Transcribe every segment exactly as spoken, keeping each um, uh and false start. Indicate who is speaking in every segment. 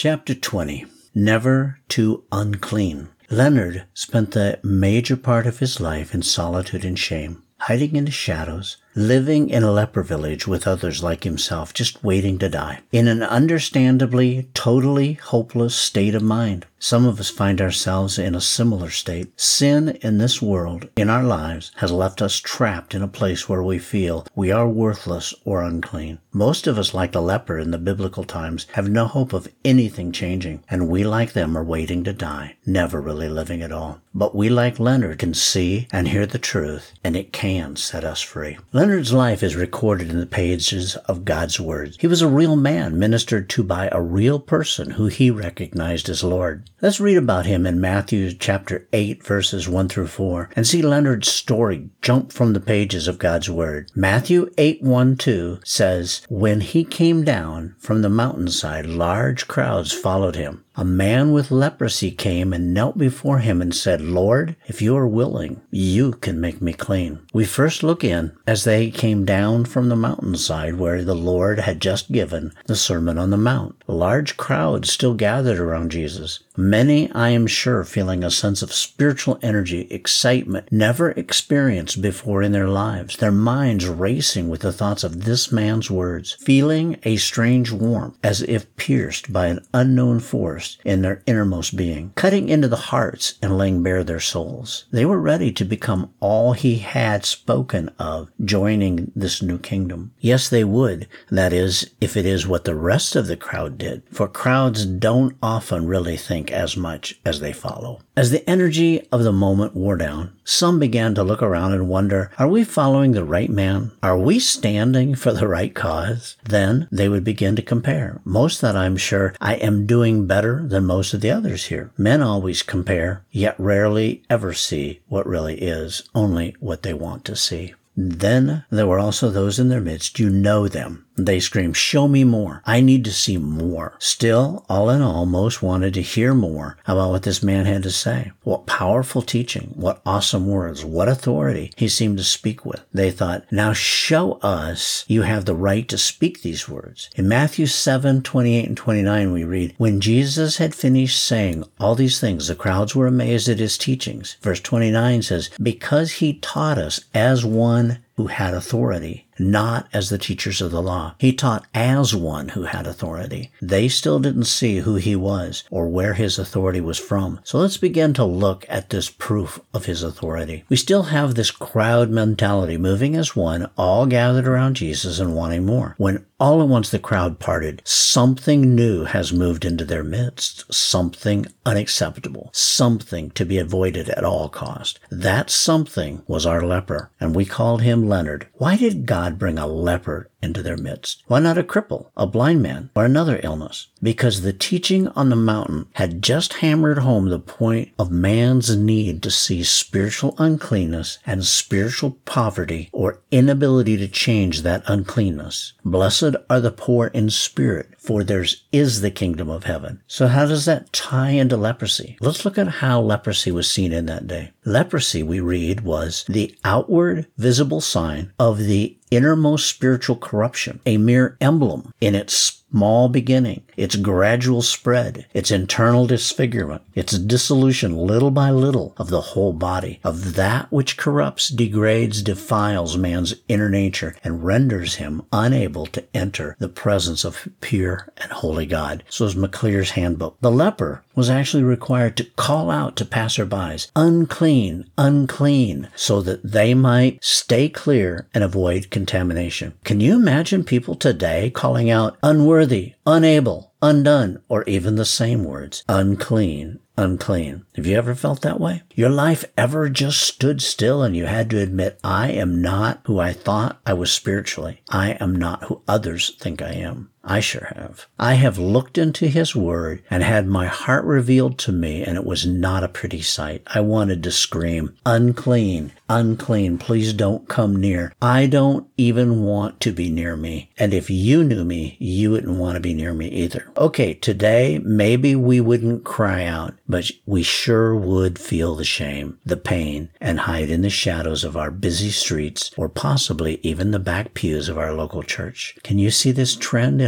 Speaker 1: Chapter twenty. Never Too Unclean. Leonard spent the major part of his life in solitude and shame, hiding in the shadows, living in a leper village with others like himself, just waiting to die, in an understandably, totally hopeless state of mind. Some of us find ourselves in a similar state. Sin in this world, in our lives, has left us trapped in a place where we feel we are worthless or unclean. Most of us, like the leper in the biblical times, have no hope of anything changing, and we, like them, are waiting to die, never really living at all. But we, like Leonard, can see and hear the truth, and it can set us free. Leonard's life is recorded in the pages of God's Word. He was a real man, ministered to by a real person who he recognized as Lord. Let's read about him in Matthew chapter eight, verses one through four, and see Leonard's story jump from the pages of God's Word. Matthew eight, one, two says, "When he came down from the mountainside, large crowds followed him. A man with leprosy came and knelt before him and said, 'Lord, if you are willing, you can make me clean.'" We first look in as they came down from the mountainside where the Lord had just given the Sermon on the Mount. Large crowds still gathered around Jesus. Many, I am sure, feeling a sense of spiritual energy, excitement never experienced before in their lives, their minds racing with the thoughts of this man's words, feeling a strange warmth as if pierced by an unknown force in their innermost being, cutting into the hearts and laying bare their souls. They were ready to become all he had spoken of, joining this new kingdom. Yes, they would. That is, if it is what the rest of the crowd did. For crowds don't often really think as much as they follow. As the energy of the moment wore down, some began to look around and wonder, are we following the right man? Are we standing for the right cause? Then they would begin to compare. Most that I'm sure I am doing better than most of the others here. Men always compare, yet rarely ever see what really is, only what they want to see. Then there were also those in their midst, you know them. They screamed, "Show me more. I need to see more." Still, all in all, most wanted to hear more about what this man had to say. What powerful teaching, what awesome words, what authority he seemed to speak with. They thought, now show us you have the right to speak these words. In Matthew seven, twenty-eight and twenty-nine we read, "When Jesus had finished saying all these things, the crowds were amazed at his teachings." Verse twenty-nine says, "Because he taught us as one who had authority, not as the teachers of the law." He taught as one who had authority. They still didn't see who he was or where his authority was from. So let's begin to look at this proof of his authority. We still have this crowd mentality, moving as one, all gathered around Jesus and wanting more. When all at once the crowd parted, something new has moved into their midst, something unacceptable, something to be avoided at all cost. That something was our leper, and we called him Leonard. Why did God bring a leper into their midst? Why not a cripple, a blind man, or another illness? Because the teaching on the mountain had just hammered home the point of man's need to see spiritual uncleanness and spiritual poverty or inability to change that uncleanness. Blessed are the poor in spirit, for theirs is the kingdom of heaven. So how does that tie into leprosy? Let's look at how leprosy was seen in that day. Leprosy, we read, was the outward visible sign of the innermost spiritual corruption, a mere emblem in its small beginning, its gradual spread, its internal disfigurement, its dissolution little by little of the whole body, of that which corrupts, degrades, defiles man's inner nature, and renders him unable to enter the presence of pure and holy God. So is McClear's handbook. The leper was actually required to call out to passerbys, "Unclean, unclean," so that they might stay clear and avoid contamination. Can you imagine people today calling out unworthy, unable, undone, or even the same words, unclean, unclean? Have you ever felt that way? Your life ever just stood still and you had to admit, I am not who I thought I was spiritually. I am not who others think I am. I sure have. I have looked into his word and had my heart revealed to me, and it was not a pretty sight. I wanted to scream, unclean, unclean, please don't come near. I don't even want to be near me. And if you knew me, you wouldn't want to be near me either. Okay, today, maybe we wouldn't cry out, but we sure would feel the shame, the pain, and hide in the shadows of our busy streets, or possibly even the back pews of our local church. Can you see this trend in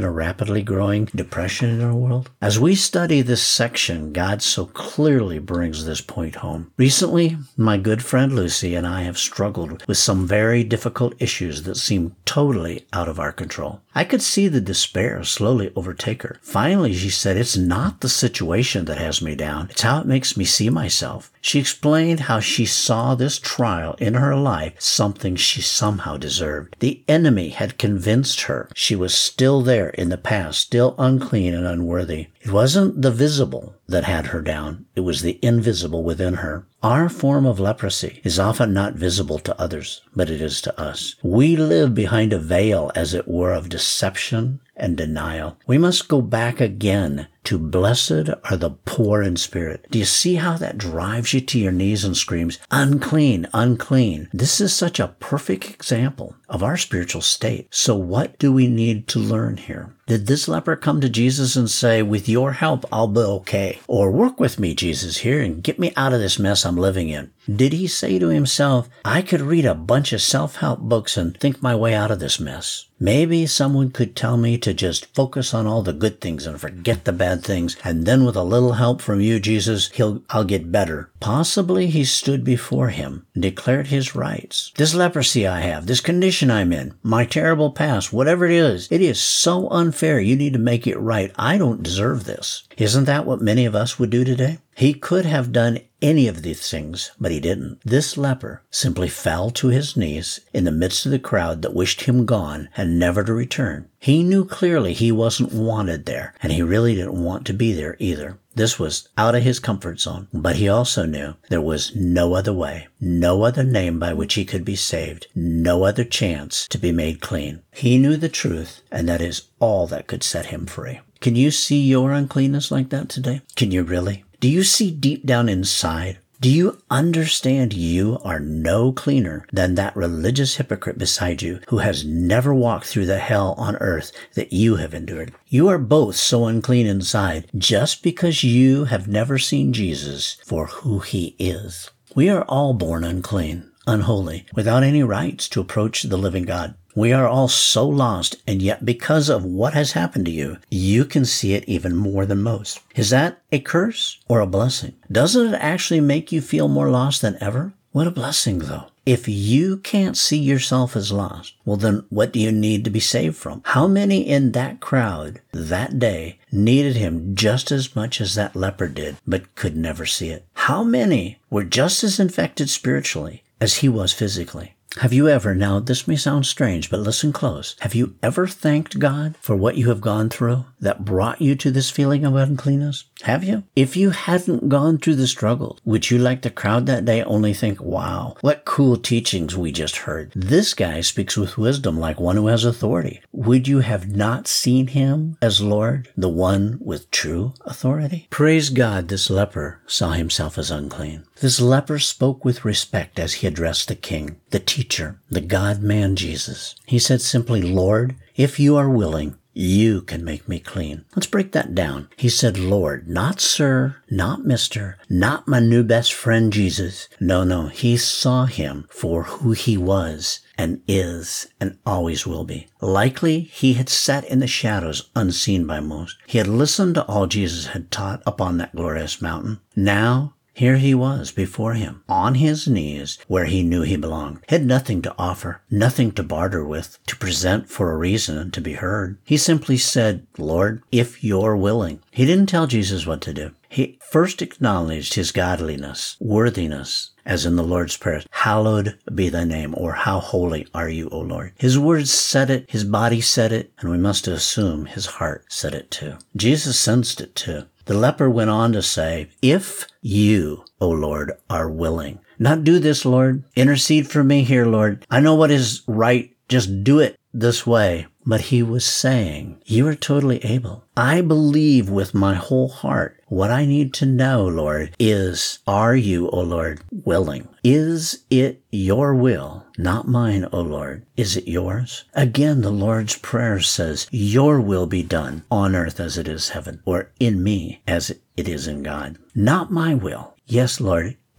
Speaker 1: in a rapidly growing depression in our world? As we study this section, God so clearly brings this point home. Recently, my good friend Lucy and I have struggled with some very difficult issues that seem totally out of our control. I could see the despair slowly overtake her. Finally, she said, "It's not the situation that has me down. It's how it makes me see myself." She explained how she saw this trial in her life something she somehow deserved. The enemy had convinced her she was still there in the past, still unclean and unworthy. It wasn't the visible that had her down. It was the invisible within her. Our form of leprosy is often not visible to others, but it is to us. We live behind a veil, as it were, of deception and denial. We must go back again to blessed are the poor in spirit. Do you see how that drives you to your knees and screams, unclean, unclean? This is such a perfect example of our spiritual state. So what do we need to learn here? Did this leper come to Jesus and say, "With your help, I'll be okay"? Or "Work with me, Jesus, here and get me out of this mess I'm living in"? Did he say to himself, "I could read a bunch of self-help books and think my way out of this mess"? Maybe someone could tell me to just focus on all the good things and forget the bad things, and then with a little help from you, Jesus, he'll, I'll get better. Possibly he stood before him and declared his rights. This leprosy I have, this condition I'm in, my terrible past, whatever it is, it is so unfair. You need to make it right. I don't deserve this. Isn't that what many of us would do today? He could have done any of these things, but he didn't. This leper simply fell to his knees in the midst of the crowd that wished him gone and never to return. He knew clearly he wasn't wanted there, and he really didn't want to be there either. This was out of his comfort zone, but he also knew there was no other way, no other name by which he could be saved, no other chance to be made clean. He knew the truth, and that is all that could set him free. Can you see your uncleanness like that today? Can you really? Do you see deep down inside? Do you understand you are no cleaner than that religious hypocrite beside you who has never walked through the hell on earth that you have endured? You are both so unclean inside just because you have never seen Jesus for who he is. We are all born unclean, unholy, without any rights to approach the living God. We are all so lost, and yet because of what has happened to you, you can see it even more than most. Is that a curse or a blessing? Doesn't it actually make you feel more lost than ever? What a blessing, though. If you can't see yourself as lost, well then what do you need to be saved from? How many in that crowd that day needed him just as much as that leper did, but could never see it? How many were just as infected spiritually as he was physically? Have you ever, now this may sound strange, but listen close, have you ever thanked God for what you have gone through that brought you to this feeling of uncleanness? Have you? If you hadn't gone through the struggle, would you, like the crowd that day, only think, wow, what cool teachings we just heard? This guy speaks with wisdom like one who has authority. Would you have not seen him as Lord, the one with true authority? Praise God, this leper saw himself as unclean. This leper spoke with respect as he addressed the king, the teacher, the God-man Jesus. He said simply, "Lord, if you are willing, you can make me clean." Let's break that down. He said, Lord, not sir, not mister, not my new best friend Jesus. No, no, he saw him for who he was and is and always will be. Likely he had sat in the shadows unseen by most. He had listened to all Jesus had taught upon that glorious mountain. Now, here he was before him, on his knees, where he knew he belonged. He had nothing to offer, nothing to barter with, to present for a reason to be heard. He simply said, Lord, if you're willing. He didn't tell Jesus what to do. He first acknowledged his godliness, worthiness, as in the Lord's Prayer, hallowed be thy name, or how holy are you, O Lord. His words said it, his body said it, and we must assume his heart said it too. Jesus sensed it too. The leper went on to say, if you, O Lord, are willing. Not do this, Lord. Intercede for me here, Lord. I know what is right. Just do it this way. But he was saying, you are totally able. I believe with my whole heart. What I need to know, Lord, is, are you, O Lord, willing? Is it your will, not mine, O Lord? Is it yours? Again, the Lord's Prayer says, your will be done on earth as it is heaven, or in me as it is in God. Not my will. Yes, Lord, if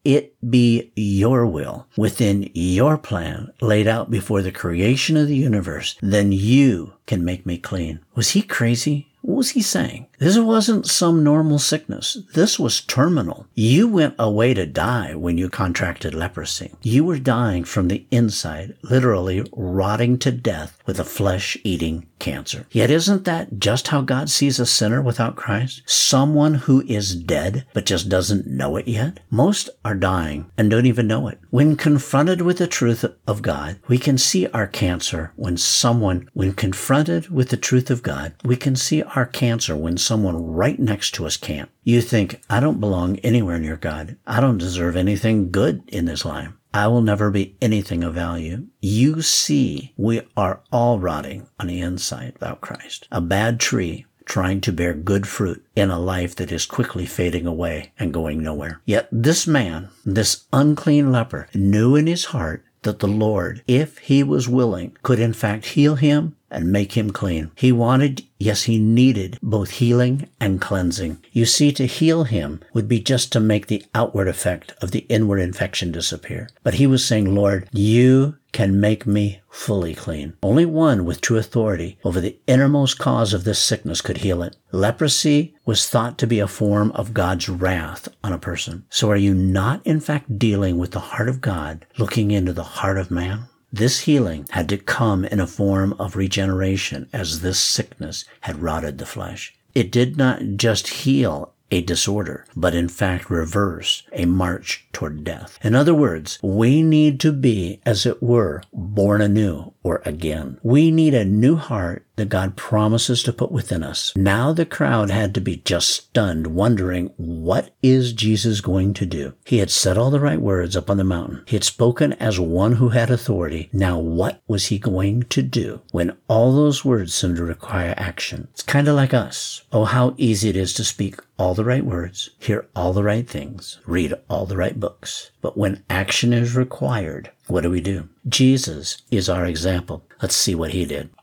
Speaker 1: it be your will within your plan laid out before the creation of the universe, then you can make me clean. Was he crazy? What was he saying? This wasn't some normal sickness. This was terminal. You went away to die when you contracted leprosy. You were dying from the inside, literally rotting to death with a flesh-eating cancer. Yet isn't that just how God sees a sinner without Christ? Someone who is dead but just doesn't know it yet? Most are dying and don't even know it. When confronted with the truth of God, we can see our cancer when someone, when confronted with the truth of God, we can see our cancer when someone right next to us can't. You think, I don't belong anywhere near God. I don't deserve anything good in this life. I will never be anything of value. You see, we are all rotting on the inside without Christ. A bad tree trying to bear good fruit in a life that is quickly fading away and going nowhere. Yet this man, this unclean leper, knew in his heart that the Lord, if he was willing, could in fact heal him and make him clean. He wanted, yes, he needed both healing and cleansing. You see, to heal him would be just to make the outward effect of the inward infection disappear. But he was saying, Lord, you can make me fully clean. Only one with true authority over the innermost cause of this sickness could heal it. Leprosy was thought to be a form of God's wrath on a person. So are you not in fact dealing with the heart of God, looking into the heart of man? This healing had to come in a form of regeneration, as this sickness had rotted the flesh. It did not just heal a disorder, but in fact reverse a march toward death. In other words, we need to be, as it were, born anew or again. We need a new heart that God promises to put within us. Now the crowd had to be just stunned, wondering, what is Jesus going to do? He had said all the right words up on the mountain. He had spoken as one who had authority. Now what was he going to do when all those words seemed to require action? It's kind of like us. Oh, how easy it is to speak all the right words, hear all the right things, read all the right books. But when action is required, what do we do? Jesus is our example. Let's see what he did.